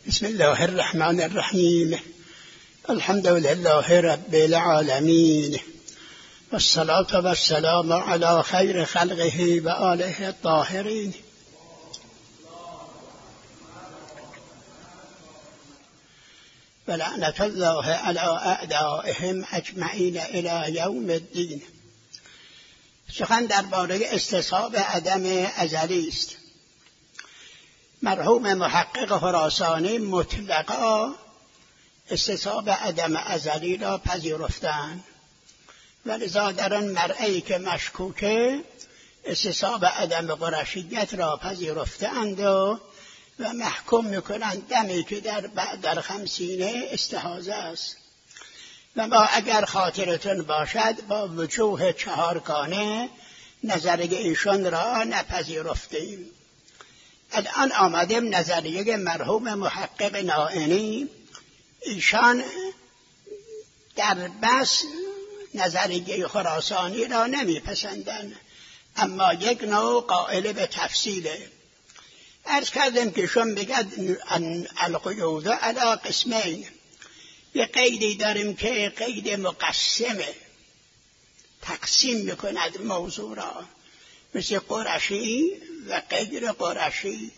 بسم الله الرحمن الرحیم. الحمد لله رب العالمین، والصلاة والسلام علی خیر خلقه و آله الطاهرین. ولعنة الله علی اعدائهم اجمعین الی یوم الدین. سخن درباره استصحاب عدم ازلی است. مرحوم محقق خراسانی مطلقا استصحاب عدم ازلی را پذیرفتند، ولذا در آن مرعی که مشکوکه استصحاب عدم قرشیت را پذیرفتند و محکوم میکنند دمی که در 50 استحاضه است. و ما اگر خاطرتون باشد با وجوه 4گانه نظریه ایشان را نپذیرفتیم. الان آمدیم نظریه مرحوم محقق نائینی. ایشان در بس نظریه خراسانی را نمیپسندند، اما یک نوع قائل به تفصیله. عرض کردم که شما بگد القیود علی قسمین. یه قیدی داریم که قید مقسمه، تقسیم میکند موضوع را، مثل قرشی و غیر قرشی.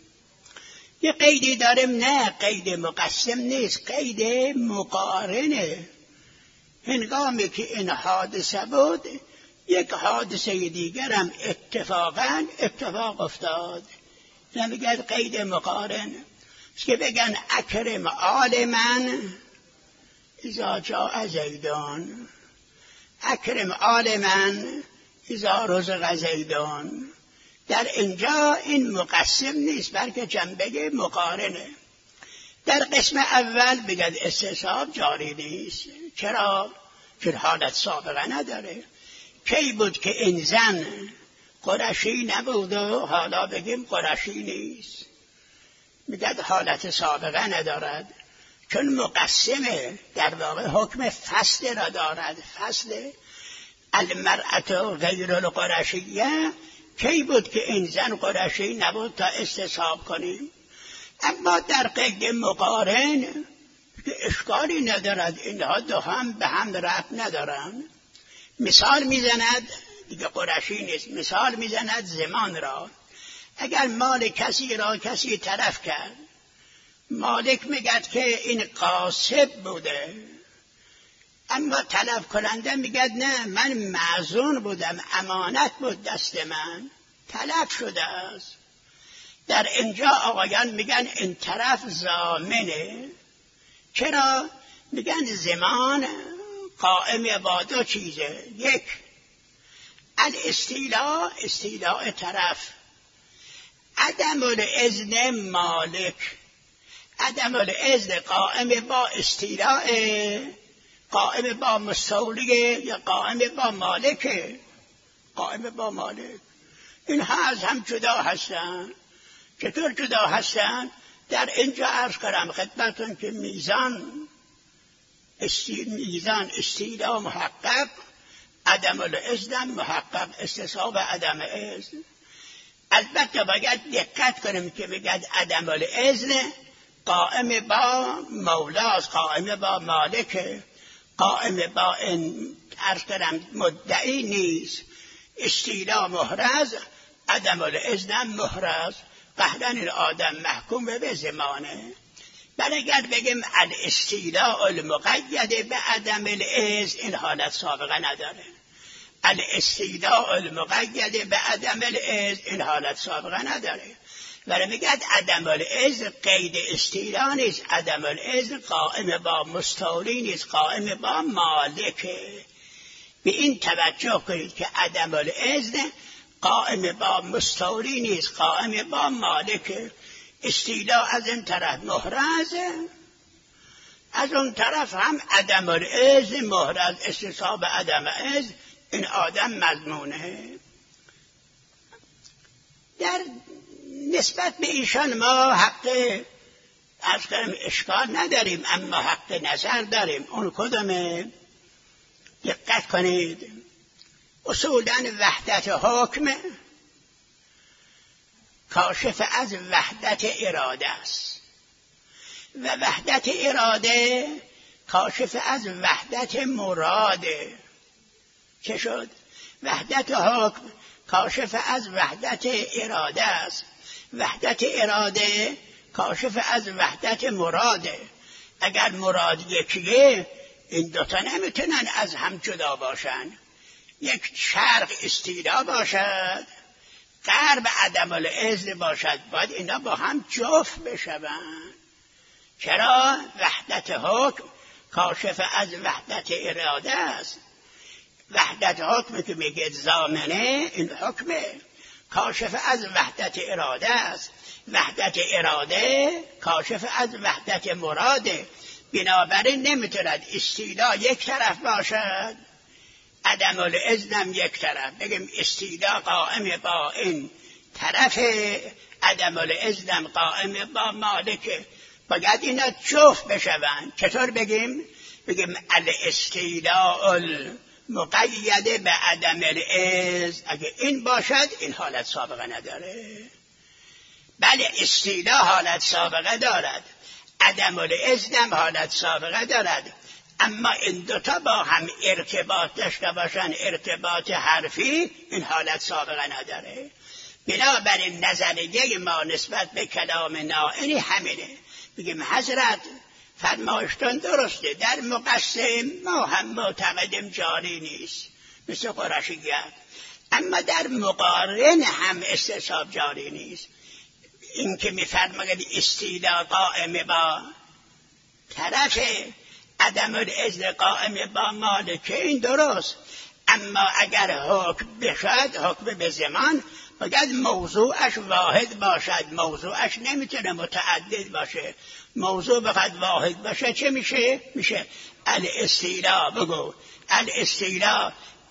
یه قیدی داریم نه قید مقسم نیست، قید مقارنه. هنگامی که این حادثه بود یک حادثه دیگر هم اتفاق افتاد، نمیگد قید مقارن. که بگن اکرم آل من اذا جاء زیدان، اکرم آل من اذا رزق زیدان. در اینجا این مقسم نیست بلکه جنبه مقارنه. در قسم اول بگد استصحاب جاری نیست. چرا؟ چون حالت سابقه نداره. کی بود که این زن قرشی نبود و حالا بگیم قرشی نیست؟ میگد حالت سابقه ندارد، چون مقسمه. در واقع حکم فصل را دارد. فصل المرأة غیر القرشیه. کی بود که این زن قرشی نبود تا استصحاب کنیم؟ اما در قید مقارن که اشکالی ندارد، اینها دو هم به هم ربط ندارن. مثال میزند، دیگه قرشی نیست، مثال میزند زمان را. اگر مال کسی را کسی تلف کرد، مالک میگد که این غاصب بوده، اما تلف کننده میگد نه، من معزون بودم، امانت بود دست من، تلف شده است. در اینجا آقایان میگن این طرف ضامنه. چرا؟ میگن زمان قائم با دو چیزه. یک، استیلاء طرف، عدم الاذن مالک. عدم الاذن قائم با استیلاء، قائم با مستولیه یا قائم با مالکه؟ قائم با مالک. اینها از هم جدا هستن. چطور جدا هستن؟ در اینجا عرض کنم خدمتون که میزان استیلاء محقق، عدم الاذن محقق، استصحاب عدم اذن. البته باید دقت کنیم که بگد عدم الاذن قائم با مولاست، قائم با مالکه، قائم با این عرض کنم مدعی نیست. استیلاء محرز، عدم الاذن محرز. قهرن این آدم محکوم به زمانه. بل اگر بگیم الاستیلاء المقید به عدم الاذن، این حالت سابقه نداره. الاستیلاء المقید به عدم الاذن، این حالت سابقه نداره. ولی میگد عدم الاذن قید استیلاء نیست، عدم الاذن قائم با مستولی نیست، قائم با مالکه. به این توجه کنید که عدم الاذن قائم با مستولی نیست، قائم با مالکه. استیلاء از این طرف محرزه، از اون طرف هم عدم الاذن محرز، استصحاب عدم اذن. این آدم مضمونه. در نسبت به ایشان ما حق از کنم اشکال نداریم، اما حق نظر داریم. اون کدومه؟ دقت کنید. اصولاً وحدت حکم کاشف از وحدت اراده است. و وحدت اراده کاشف از وحدت مراده. چه شد؟ وحدت حکم کاشف از وحدت اراده است، وحدت اراده کاشف از وحدت مراده. اگر مراد یکیه این دوتا نمیتونن از هم جدا باشن. یک شرق استیلا باشد، غرب عدم الاذن باشد، باید اینا با هم جفت بشوند. چرا؟ وحدت حکم کاشف از وحدت اراده است. وحدت حکم که میگه ضامنه، این حکمه، کاشف از وحدت اراده است. وحدت اراده کاشف از وحدت مراده. بنابراین نمیتوند استیلا یک طرف باشد، عدم الاذن یک طرف. بگیم استیلا قائم با این طرف، عدم الاذن قائم با مالک. باید اینا جفت بشوند. چطور بگیم؟ بگیم الاستیلاء المقید به عدم الاذن. اگه این باشد این حالت سابقه نداره. بله استیلا حالت سابقه دارد، عدم الاذن حالت سابقه دارد، اما این دوتا با هم ارتباط داشته باشن، ارتباط حرفی، این حالت سابقه نداره. بنابراین نظریه ما نسبت به کلام نائینی همینه. بگیم حضرت فرمایشتون درسته، در مقسم ما هم معتقدیم جاری نیست مثل قرشیت، اما در مقارن هم استصحاب جاری نیست. این که میفرماید استیلا قائم با طرف، عدم الاذن قائم با مالک، این درست. اما اگر حکم بشد، حکم به زمان، باید موضوعش واحد باشد. موضوعش نمیتونه متعدد باشه. موضوع بخواد واحد باشه چه میشه؟ میشه الاستیلا. بگو الاستیلا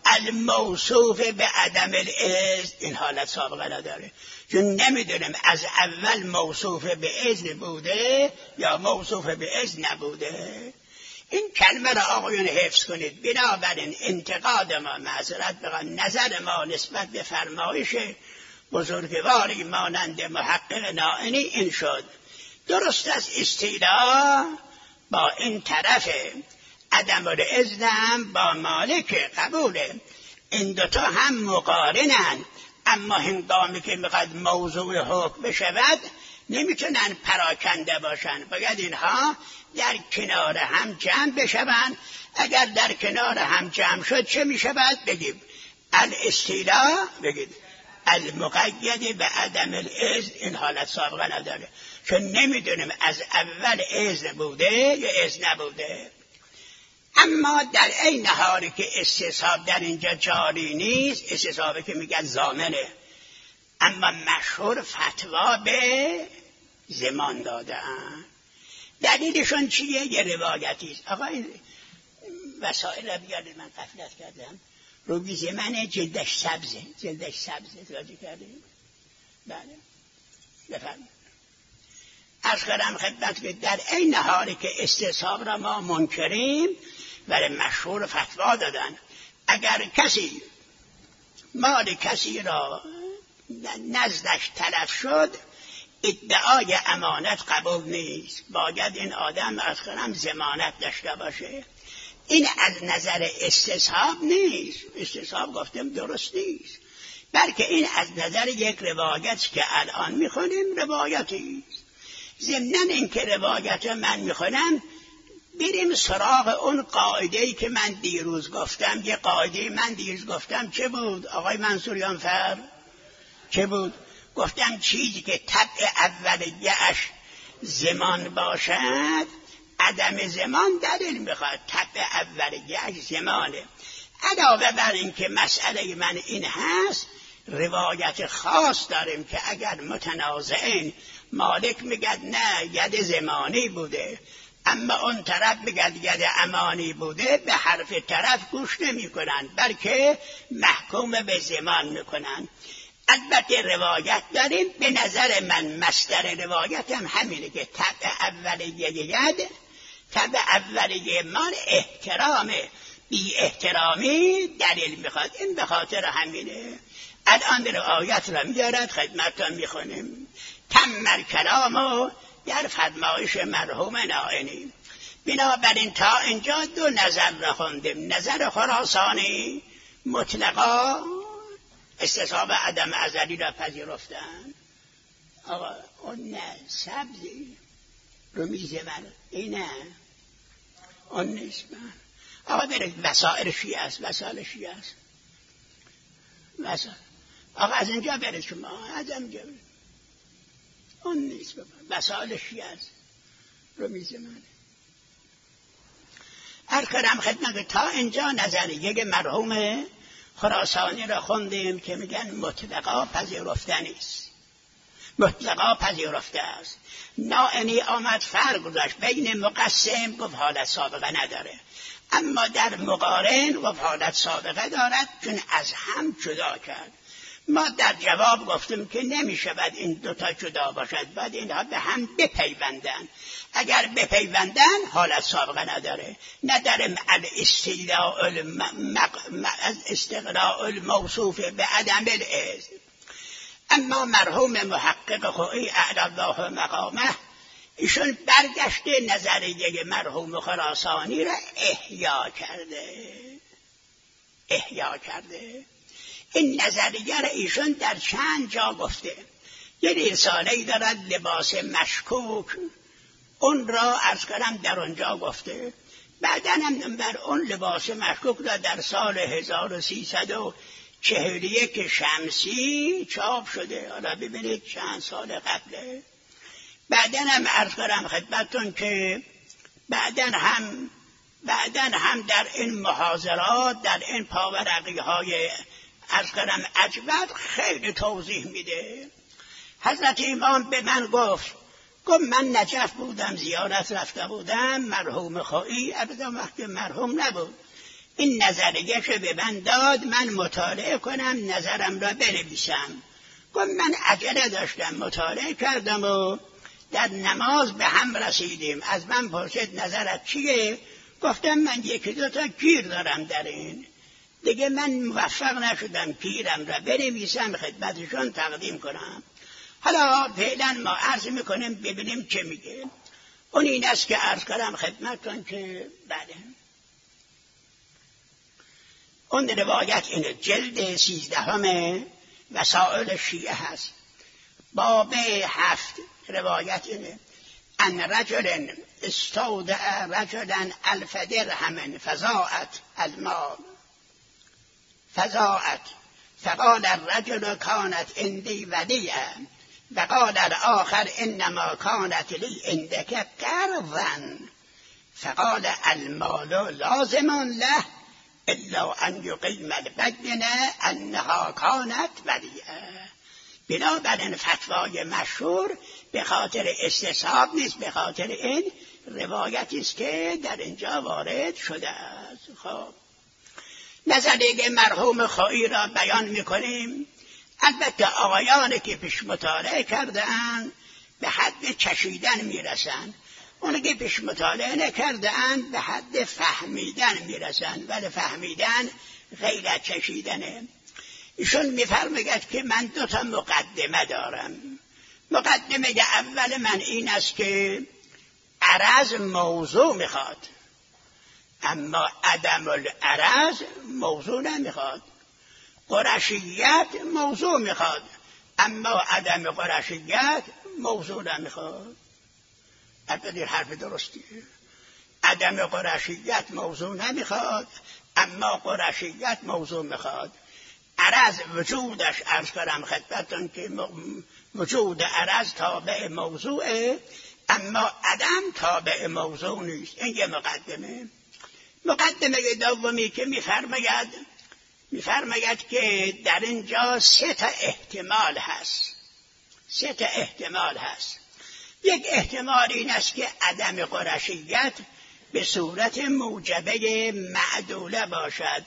الموصوف به عدم الاذن. این حالت سابقه نداره، چون نمیدونم از اول موصوف به اذن بوده یا موصوف به اذن نبوده. این کلمه را آقایون حفظ کنید. بنابراین انتقاد ما، معذرت بخواهم، نظر ما نسبت به فرمایش بزرگواری مانند محقق نائینی این شد: درست است استیلا با این طرف، عدم الاذن با مالک، قبوله، این دوتا هم مقارنن، اما هنگامی که میخواد موضوع حکم بشود نمیتونن پراکنده باشن، باید اینها در کنار هم جمع بشوند. اگر در کنار هم جمع شد چه میشود؟ بگیم الاستیلا، بگید المقید به عدم الاذن. این حالت سابقه نداره، چون نمیدونیم از اول اذن بوده یا اذن نبوده. اما در این حالی که استصحاب در اینجا جاری نیست، استصحابی که میگن ضامنه، اما مشهور فتوا به زمان دادن. دلیلشون چیه؟ یه روایتی است. آقا این وسائل را بیارید، من غفلت کردم. روی زمن جلدش سبزه، جلدش سبزه، توجه کردیم؟ بله بفرمایید. عرض کردم خدمت که در این حالی که استصحاب را ما منکریم، ولی مشهور فتوا دادن اگر کسی مال کسی را نزدش تلف شد، ادعای امانت قبول نیست، باید این آدم از خودم ضمانت داشته باشه. این از نظر استصحاب نیست، استصحاب گفتم درست نیست، بلکه این از نظر یک روایت که الان میخونیم روایتی است. ضمناً این که روایت من میخونم، بریم سراغ اون قاعده‌ای که من دیروز گفتم. یه قاعده من دیروز گفتم چه بود آقای منصوریانفر؟ چه بود؟ گفتم چیزی که طبع اولیه‌اش زمان باشد، عدم زمان دلیل میخواد. طبع اولیه‌اش زمانه. علاوه بر این که مسئله من این هست، روایت خاص داریم که اگر متنازعین، مالک میگد نه ید زمانی بوده، اما اون طرف میگد ید امانی بوده، به حرف طرف گوش نمی کنن، بلکه محکوم به زمان میکنن. البته روایت داریم، به نظر من مصدر روایت هم همینه که طبع اولیه ید، طبع اولیه مال احترامه، بی احترامی دلیل میخواد. این به خاطر همینه. الان روایت را میارد خدمتتون میخونیم: تم الکلام در فرمایش مرحوم نائینی. بنابراین تا اینجا دو نظر را خوندیم. نظر خراسانی مطلقا استصحاب عدم ازلی را پذیرفتن. آقا اون نه سبزی رو میز من اینه اون نیست. من آقا برید وسائل شیعه است، وسائل شیعه است. آقا از اینجا برید شما، از اینجا برید. اون نیست بابا، وسائل شیعه است رو میز من. هر کدام خدمت تا اینجا نظریه مرحوم خراسانی را خوندیم که میگن مطلقا پذیرفته نیست، مطلقا پذیرفته است. نائینی آمد فرق گذاشت بین مقسم، گفت حالت سابقه نداره، اما در مقارن گفت حالت سابقه دارد، چون از هم جدا کرد. ما در جواب گفتیم که نمیشه باید این دوتا جدا باشد، باید اینها به هم بپیوندن. اگر بپیوندن حالت سابقه نداره، نداره استقراء الموصوف به عدم الاسم. اما مرحوم محقق خویی اعلی الله مقامه ایشون برگشته نظریه مرحوم خراسانی را احیا کرده. این نظریه را ایشون در چند جا گفته. یه رساله‌ای دارد لباس مشکوک، اون را عرض کردم در اونجا گفته. بعداً هم بر اون لباس مشکوک را در سال 1341 شمسی چاپ شده. حالا ببینید چند سال قبله. بعداً هم عرض کردم خدمتتون که بعداً هم در این محاضرات، در این پاورقی‌های عرض کردم عجبت خیلی توضیح میده. حضرت امام به من گفت من نجف بودم، زیارت رفته بودم، مرحوم خویی ابدا وقت مرحوم نبود، این نظریه‌ش به من داد من مطالعه کنم، نظرم را بنویسم. من عجله داشتم، مطالعه کردم و در نماز به هم رسیدیم. از من پرسید نظرت چیه؟ گفتم من یکی دو تا گیر دارم در این، دیگه من موفق نشدم گیرم را بنویسم خدمتشون تقدیم کنم. حالا فعلا ما عرض میکنیم ببینیم چه میگه. اون این است که عرض کردم خدمتتون که بله اون روایت اینه، جلد 13 وسائل شیعه هست، باب 7. روایت اینه: ان رجل استودع رجلا 1000 درهم فضاعت المال فقال الرجل كانت عندي وديعة وقال الآخر إنما كانت لي عندك قرضا فقال المال لازم له إلا أن يقيم البينة أنها كانت وديعة. بنابراین فتوای مشهور به خاطر استصحاب نیست، به خاطر این روایتی است که در اینجا وارد شده است. خب نظریه مرحوم خویی را بیان می‌کنیم. البته آقایانی که پیش مطالعه کرده‌اند به حد چشیدن میرسند، اونی که پیش مطالعه نکرده‌اند به حد فهمیدن میرسند، ولی فهمیدن غیر از چشیدنه. ایشون میفرماید که من 2 تا مقدمه دارم. مقدمه اول من این است که عرض موضوع میخواد، اما عدم العرض موضوع نمیخواد. قرشیت موضوع میخواد، اما عدم قرشیت موضوع نمیخواد. البته حرف درستیه. عدم قرشیت موضوع نمیخواد، اما قرشیت موضوع میخواد. عرض وجودش عرض کنم خدمتتون که وجود عرض تابع موضوعه، اما عدم تابع موضوع نیست. این یه مقدمه. مقدمه دومی که میفرماید که در اینجا 3 تا احتمال هست. یک احتمال این است که عدم قرشیت به صورت موجبه معدوله باشد.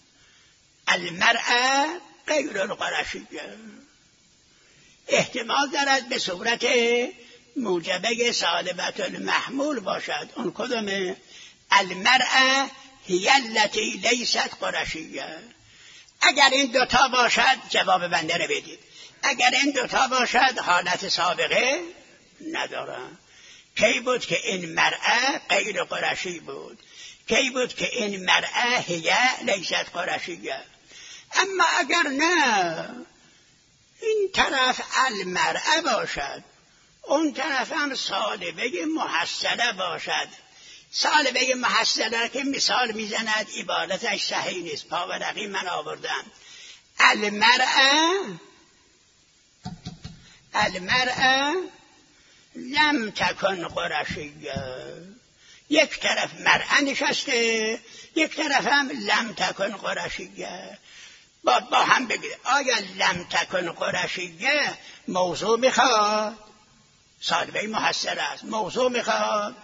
المرأة غیر القرشیه. احتمال دارد به صورت موجبه سالبت المحمول باشد. اون کدومه؟ المرأة هی التي لیست قرشیه. اگر این 2 تا باشد جواب بنده رو بدید. اگر این 2 تا باشد حالت سابقه نداره. کی بود که این مرأة غیر قرشی بود، کی بود که این مرأة هی لیست قرشیه. اما اگر نه این طرف المرأة باشد، اون طرف هم صالبه محصله باشد. صالبه محصله که مثال میزند عبارتش صحیح نیست، پاورقی من آوردم. المرأة لم تکن قرشیه، یک طرف مرأة نشسته، یک طرف هم لم تکن قرشیه. با هم بگید آیا لم تکن قرشیه موضوع میخواد؟ صالبه محصله است، موضوع میخواد؟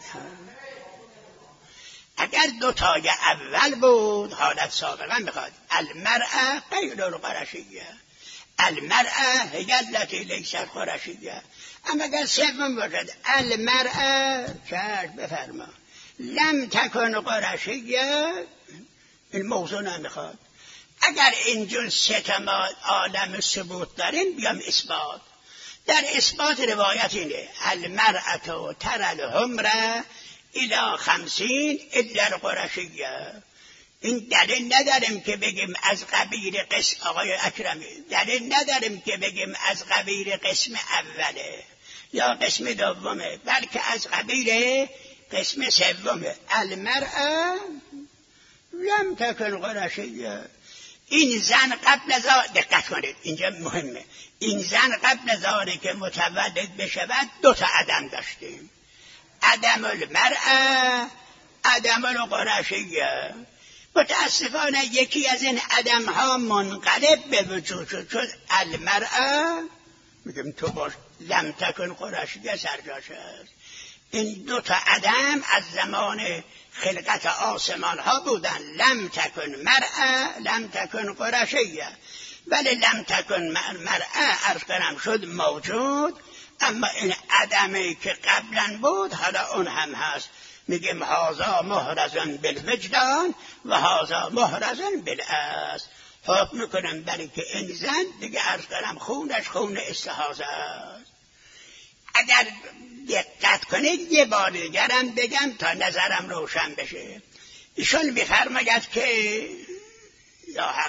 اگر دوتای اول بود حالت سابقا میخواد. المرأة غیر القرشیه، المرأة هی التی لیست قرشیه. اما اگر سوم باشد المرأة چشم بفرما لم تکن قرشیه، این موضوع نمیخواد. اگر اینجور سه تا عالم ثبوت داریم بیام اثبات. در اثبات روایت اینه المرأة تری الحمر الی 50 الا القرشیه. این دلیل نداریم که بگیم از قبیل قسم، آقای اکرمی دلیل نداریم که بگیم از قبیل قسم اوله یا قسم دومه، بلکه از قبیل قسم سومه. المرأة لم تکن قرشیه. این زن قبل از دقت کنید اینجا مهمه، این زن قبل از آنه که متولد بشود دو تا عدم داشتیم، عدم المرأة، عدم القرشیه. متاسفانه یکی از این عدم ها منقلب به وجود شد، چون المرأة میگم تو باش لم تکن قرشیه سرجاش است. این دو تا عدم از زمان خلقت آسمان ها بودن، لم تکن مرأة لم تکن قرشیه. ولی لم تکن مرأة عرض کنم شد موجود، اما این عدمی که قبلا بود حالا اون هم هست. میگیم هذا محرزن بالوجدان و هذا محرزن بالاصل. حکم میکنم برای که این زن دیگه عرض کنم خونش خون استحاضه است. اگر دقت کنید یه بار دیگرم بگم تا نظرم روشن بشه. ایشون میفرماید که یا حق،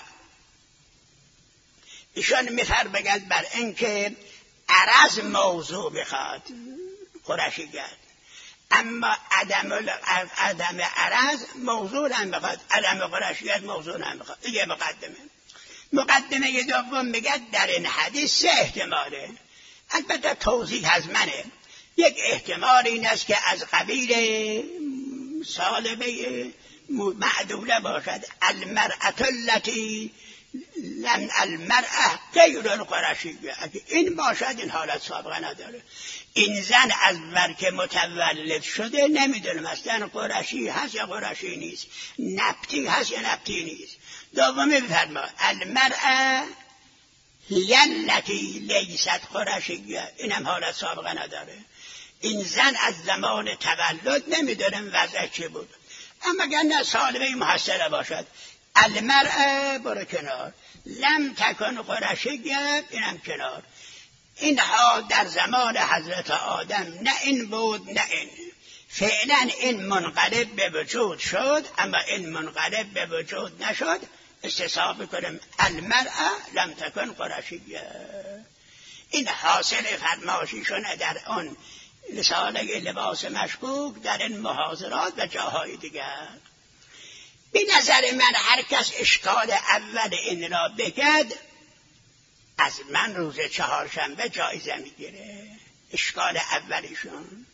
ایشون میفرماید بر اینکه عرض موضوع بخواد قرشیت، اما عدم عرض موضوع نمیخواد، عدم قرشیت موضوع نمیخواد. دیگه مقدمه دوم میگه در این حدیث سه احتماله، البته توضیح از منه. یک احتمال این است که از قبیل صالبه معدوله باشد، المرأة التي لم المرأة غیر القرشیه. اگه این باشد این حالت سابقه نداره. این زن از ورک متولد شده نمیدونم اصلا قرشی هست یا قرشی نیست، نبتی هست یا نبتی نیست. دومی بفرما المرأة هی التی لیست قرشیه، اینم حالت سابقه نداره. این زن از زمان تولد نمیدونم وضع چی بود. اما اگر نه صالبه محصله باشد، المرأة برو کنار، لم تکن قرشیه اینم کنار. اینها در زمان حضرت آدم نه این بود نه این. فعلا این منقلب به وجود شد، اما این منقلب به وجود نشد. استصحاب کنیم المرأة لم تکن قرشیه. این حاصل فرمایششونه در اون رساله لباس مشکوک، در این محاضرات و جاهای دیگر. به نظر من هر کس اشکال اول این را بگد از من روز چهارشنبه جایزه میگیره. اشکال اولیشون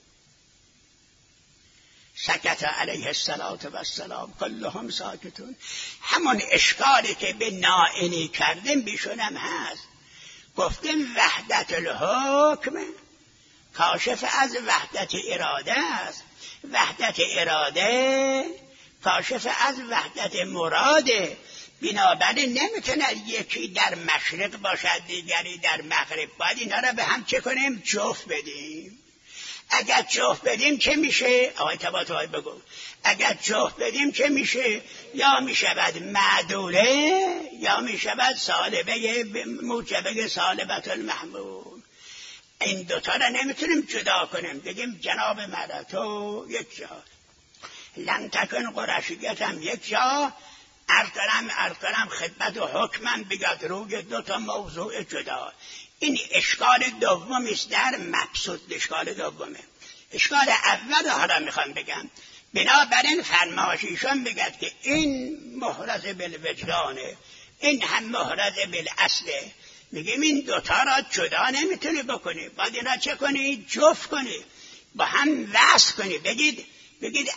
سکت علیه السلام کلهم ساکتون. همون اشکالی که به نائینی کردیم بیشونم هست. گفتیم وحدت الحکم کاشف از وحدت اراده است، وحدت اراده کاشف از وحدت مراده. بنابراین نمیتونه یکی در مشرق باشد دیگری در مغرب. باید اینا را به هم چه کنیم؟ جفت بدیم. اگر جفت بدیم چه میشه؟ آقای طباطبایی بگو. اگر جفت بدیم چه میشه؟ یا میشود معدوله یا میشود سالبه موجبه سالبت المحمول. این دوتا رو نمیتونیم جدا کنیم، بگیم جناب مرا تو یک جا، لم تکن قرشیت هم یک جا، ارسلم خدمت و حکمم بگاد روی دوتا موضوع جدا. این اشکال دومی است در مبسوط. اشکال دومه. اشکال اول حالا میخوام بگم. بنابراین فرمایشیشون بگد که این محرز بالوجدانه، این هم محرز بالاصله. میگیم این دوتا را جدا نمیتونی بکنی، باید اینا چه کنی؟ جفت کنی، با هم وصل کنی. بگید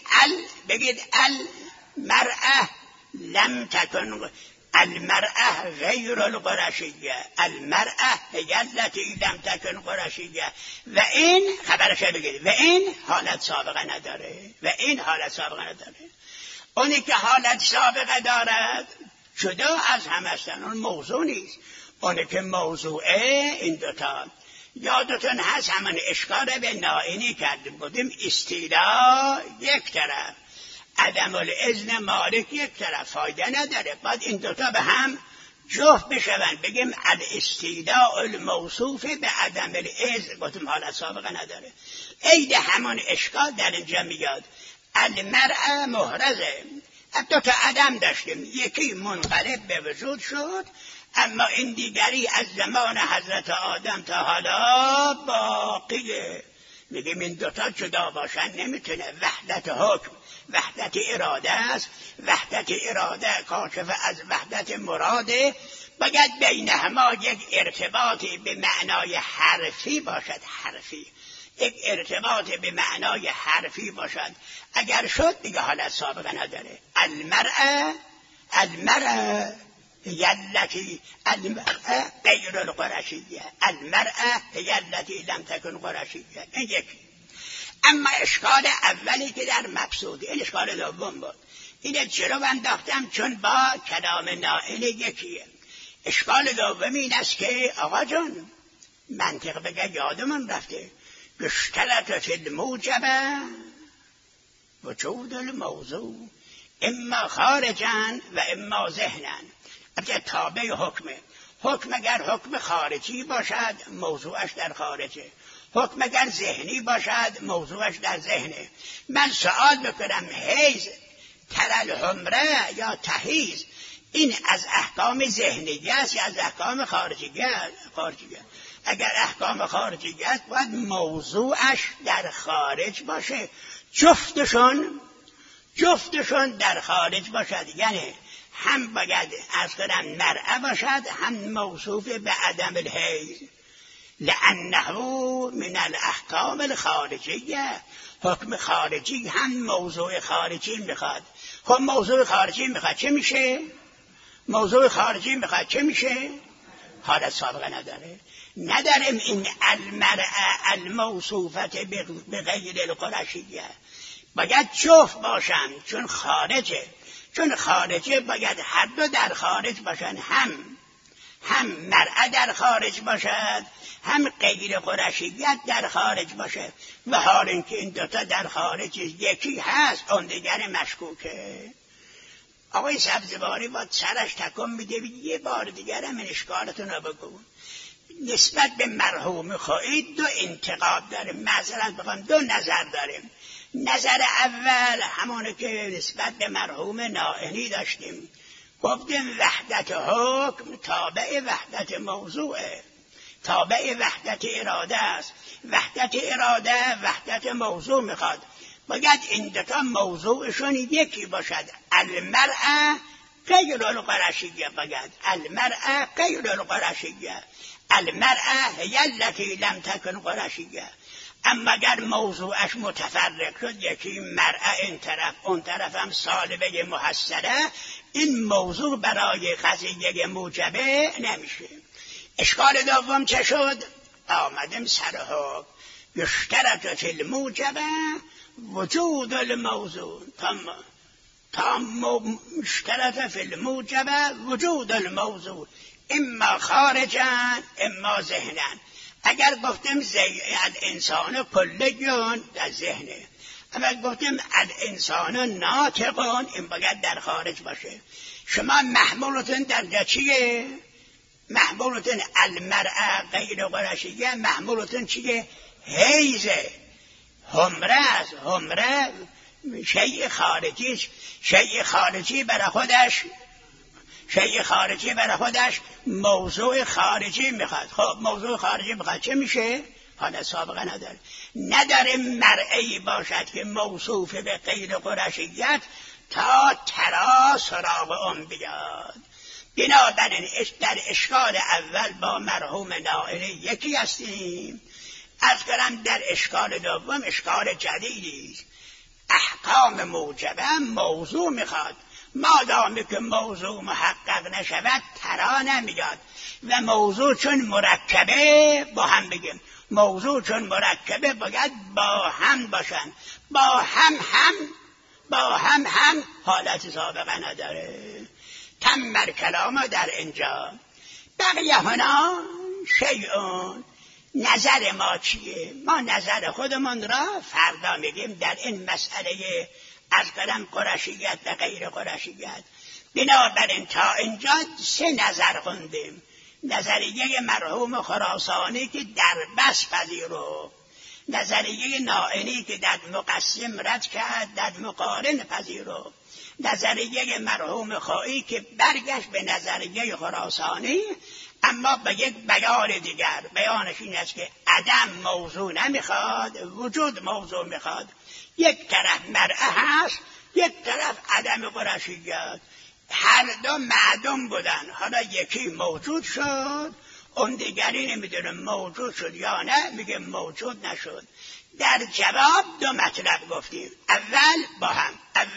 المرأة لم تکن، المرأة غیر القرشیه، المرأة هی التی لم تکن قرشیه. و این خبرش بگید، و این حالت سابقه نداره، و این حالت سابقه نداره. اونی که حالت سابقه دارد جدا از هم هستن، اون موضوع نیست. اونی که موضوعه این دوتا. یادتون هست همان اشکال به نائینی کردیم، بودیم استیلا یک طرف، عدم الاذن مالک یک طرف، فایده نداره. باید این دوتا به هم جفت بشون. بگیم الاستیلاء الموصوف به عدم الاذن، بودیم حالت سابقه نداره. عید همان اشکال در اینجا میاد. المرأة محرزه، دوتا عدم داشتیم، یکی منقلب به وجود شد، اما این دیگری از زمان حضرت آدم تا حالا باقیه. میگیم این دوتا جدا باشن نمیتونه. وحدت حکم وحدت اراده است، وحدت اراده کاشف از وحدت مراده. باید بینهما یک ارتباطی به معنای حرفی باشد، حرفی، یک ارتباط به معنای حرفی باشد. اگر شد دیگه حالت سابقه نداره. المرأة یلتی، المرأة غیر القرشیه، المرأة یلتی لم تکن قرشیه. این یکی. اما اشکال اولی که در مبسوط، این اشکال دوم بود. اینه چرا انداختم؟ چون با کلام نائل یکیه. اشکال دوم این است که آقا جان منطق بگه یادمون رفته، اشترط فی الموجبه وجود الموضوع اما خارجا و اما ذهنا. البته تابع حکمه. حکم اگر حکم خارجی باشد موضوعش در خارجه، حکم اگر ذهنی باشد موضوعش در ذهنه. من سوال بکنم حیز ترل حمره یا تحیز، این از احکام ذهنی است یا از احکام خارجی است؟ اگر احکام خارجی است باید موضوعش در خارج باشه. جفتشون در خارج باشد. یعنی هم باید از کنم مرأة باشد، هم موصوف به عدم الحیز، لأنه من الاحکام الخارجیه. حکم خارجی هم موضوع خارجی میخواد. خب موضوع خارجی میخواد چه میشه؟ حالت سابقه نداریم. این المرأة الموصوفت به غیر القرشیه باید جفت باشن، چون خارجه باید هر دو در خارج باشن، هم مرأة در خارج باشد، هم غیر قرشیت در خارج باشه. و حال اینکه این دوتا در خارج یکی هست، اون دیگر مشکوکه. آقای سبزواری با سرش تکون میده، یه بار دیگر هم این اشکالتون رو بگو. نسبت به مرحوم خواهید دو انتقاد داریم، مثلا بخوام دو نظر داریم. نظر اول همونه که نسبت به مرحوم نائینی داشتیم، گفتیم وحدت حکم تابع وحدت موضوعه، تابع وحدت اراده است. وحدت اراده وحدت موضوع میخواد. باید این دوتا موضوعشون یکی باشد. المرأة غیر القرشیه، باید المرأة غیر القرشیه، المرأة هی التی لم تکن قرشیه. اما اگر موضوعش متفرق شد، یکی مرأة این طرف اون طرف هم سالبه محصله، این موضوع برای قضیه موجبه نمیشه. اشکال دوم چه شد؟ آمدیم سر حکم. یشترط فی الموجبه وجود الموضوع، اشترط فی الموجبه وجود الموضوع اما خارجا اما ذهنا. اگر گفتیم الانسان کلیون در ذهنه، اما گفتیم الانسان ناطقون، این باید در خارج باشه. شما محمولتون در چیه؟ محمولتون المرأة غیر قرشیه، محمولتون چیه؟ حیزه. حمره است. حمره شیء خارجی، شیء خارجی برای خودش موضوع خارجی میخواد. خب موضوع خارجی میخواد چه میشه؟ حالت سابقه نداره مرئی باشد که موصوف به غیر قرشیت تا ترا سراغ اون بیاد. بنابراین در اشکال اول با مرحوم نائله یکی هستیم. از کنم در اشکال دوم اشکال جدیدی، احکام موجبه موضوع میخواد. مادامی که موضوع محقق نشود ترا نمیاد. و موضوع چون مرکبه، با هم بگیم موضوع چون مرکبه باید با هم باشن. با هم حالت سابقه نداره. تم کلام در اینجا. بقیه هنا شیعون. نظر ما چیه؟ ما نظر خودمون را فردا میگیم در این مسئله از قدم قرشیت و غیر قرشیت. بنابراین تا اینجا 3 نظر خوندیم. نظریه مرحوم خراسانی که در بس پذیرو، نظریه نائینی که در مقسم رد کرد، در مقارن پذیرو، نظریه مرحوم خواهی که برگشت به نظریه خراسانی اما به یک بیان دیگر. بیانش این است که عدم موضوع نمیخواد، وجود موضوع میخواد. یک طرف مرأة هست، یک طرف عدم قرشیت. هر دو معدوم بودن، حالا یکی موجود شد، اون دیگری نمیدونه موجود شد یا نه، میگه موجود نشد. در جواب 2 مطلب گفتیم. اول با هم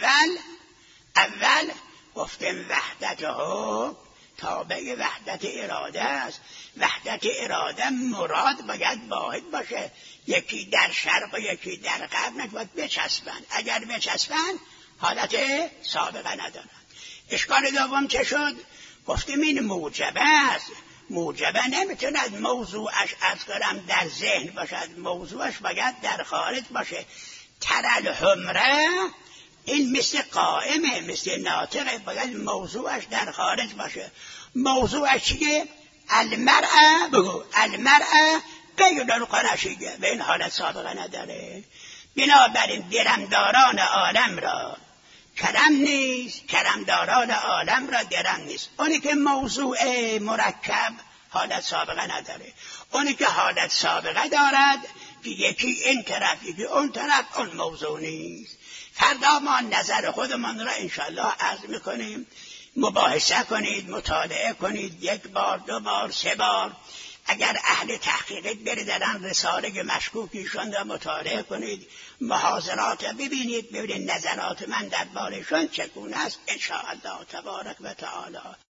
اول گفتیم وحدت حکم تابع وحدت اراده است. وحدت اراده مراد باید واحد باشه، یکی در شرق و یکی در غرب نباید بچسبن. اگر بچسبن حالت سابقه ندارن. اشکال دوم چه شد؟ گفتیم این موجبه است. موجبه نمیتوند موضوعش از قرم در ذهن باشد، موضوعش باید در خارج باشه. ترل حمره این مثل قائمه، مثل ناطقه، باید موضوعش در خارج باشه. موضوعش چیه؟ المرأة. بگو المرأة غیر قرشیه، به این حالت سابقه نداره. بنابراین درمداران عالم را کرم نیست، کرمداران عالم را درم نیست. اونی که موضوع مرکب حالت سابقه نداره. اونی که حالت سابقه دارد که یکی این طرف یکی اون طرف، اون موضوع نیست. فردا ما نظر خودمان را انشالله عرض میکنیم. مباحثه کنید، مطالعه کنید، 1 بار 2 بار 3 بار. اگر اهل تحقیقات بردارن رساله مشکوکیشون را مطالعه کنید، محاضرات ببینید نظرات من دربارشون چگونه است. انشاءالله تبارک و تعالی.